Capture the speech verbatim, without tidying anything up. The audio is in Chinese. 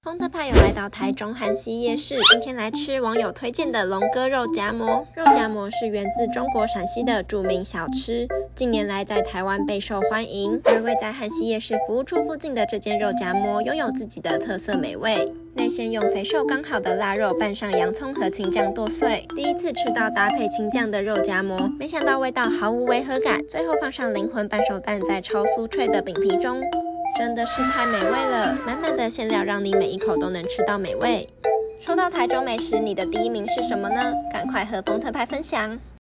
丰特派有来到台中韩西夜市，今天来吃网友推荐的龙哥肉夹馍。肉夹馍是源自中国陕西的著名小吃，近年来在台湾备受欢迎。而位在韩西夜市服务处附近的这间肉夹馍，拥有自己的特色美味。内馅用肥瘦刚好的腊肉拌上洋葱和青酱剁碎，第一次吃到搭配青酱的肉夹馍，没想到味道毫无违和感。最后放上灵魂半熟蛋在超酥脆的饼皮中。真的是太美味了，满满的馅料让你每一口都能吃到美味。说到台中美食，你的第一名是什么呢？赶快和丰特派分享。